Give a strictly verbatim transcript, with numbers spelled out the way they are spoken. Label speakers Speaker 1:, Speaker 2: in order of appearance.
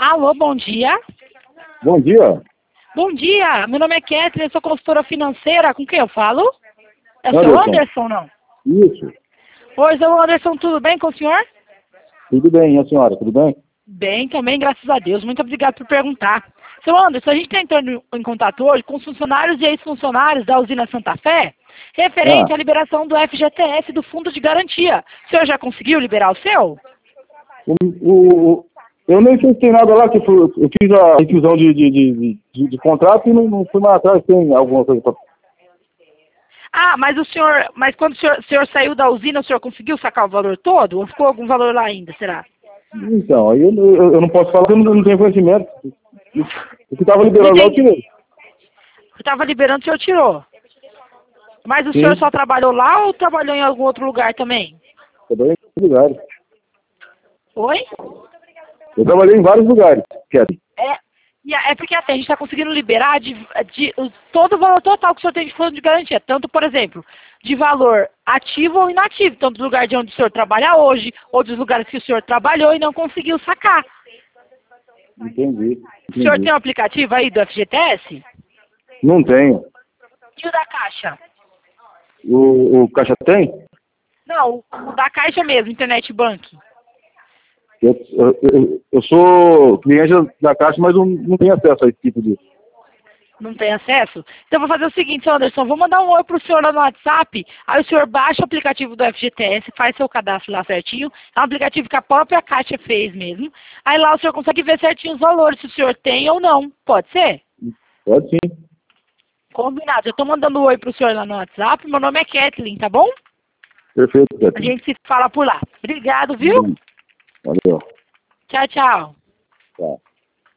Speaker 1: Alô, bom dia.
Speaker 2: Bom dia.
Speaker 1: Bom dia, meu nome é Kathleen, eu sou consultora financeira. Com quem eu falo? É o seu
Speaker 2: Anderson.
Speaker 1: Anderson, não?
Speaker 2: Isso.
Speaker 1: Oi, seu Anderson, tudo bem com o senhor?
Speaker 2: Tudo bem, e a senhora, tudo bem?
Speaker 1: Bem, também, graças a Deus. Muito obrigado por perguntar. Seu Anderson, a gente está entrando em contato hoje com os funcionários e ex-funcionários da usina Santa Fé, referente
Speaker 2: Ah.
Speaker 1: à liberação do F G T S do Fundo de Garantia. O senhor já conseguiu liberar o seu?
Speaker 2: O, o, o- eu nem sei se tem nada lá, que foi- eu fiz a revisão de, de, de, de, de contrato e não, não fui mais atrás, tem alguma coisa pra...
Speaker 1: Ah, mas o senhor, mas quando o senhor, o senhor saiu da usina, o senhor conseguiu sacar o valor todo? Ou ficou algum valor lá ainda, será?
Speaker 2: Então, aí eu, eu, eu não posso falar porque eu não, não tenho conhecimento. O que estava liberado lá eu
Speaker 1: Entendi.
Speaker 2: tirei.
Speaker 1: Estava liberando, o senhor tirou. Mas o
Speaker 2: Sim,
Speaker 1: senhor só trabalhou lá ou trabalhou em algum outro lugar também?
Speaker 2: trabalhei em vários lugares.
Speaker 1: Oi?
Speaker 2: Eu trabalhei em vários lugares, Kathleen.
Speaker 1: É, e é é porque assim, a gente está conseguindo liberar de, de- o- todo o valor total que o senhor tem de fundo de garantia. Tanto, por exemplo, de valor ativo ou inativo. Tanto do lugar de onde o senhor trabalha hoje, ou dos lugares que o senhor trabalhou e não conseguiu sacar.
Speaker 2: Entendi,
Speaker 1: O senhor tem
Speaker 2: entendi.
Speaker 1: um aplicativo aí do F G T S?
Speaker 2: Não tenho.
Speaker 1: E o da Caixa?
Speaker 2: O, o Caixa tem?
Speaker 1: Não, o da Caixa mesmo, Internet Banking.
Speaker 2: Eu, eu, eu- eu sou cliente da Caixa, mas não, não tenho acesso a esse tipo de...
Speaker 1: Não tem acesso? Então eu vou fazer o seguinte, seu Anderson, vou mandar um oi pro senhor lá no WhatsApp, aí o senhor baixa o aplicativo do F G T S, faz seu cadastro lá certinho, é um aplicativo que a própria Caixa fez mesmo, aí lá o senhor consegue ver certinho os valores, se o senhor tem ou não, pode ser?
Speaker 2: Pode sim.
Speaker 1: Combinado, eu tô mandando um oi pro senhor lá no WhatsApp, meu nome é Kathleen, tá bom?
Speaker 2: Perfeito,
Speaker 1: A
Speaker 2: Kathleen.
Speaker 1: gente se fala por lá. Obrigado, viu?
Speaker 2: Valeu.
Speaker 1: Tchau, tchau.
Speaker 2: Tá.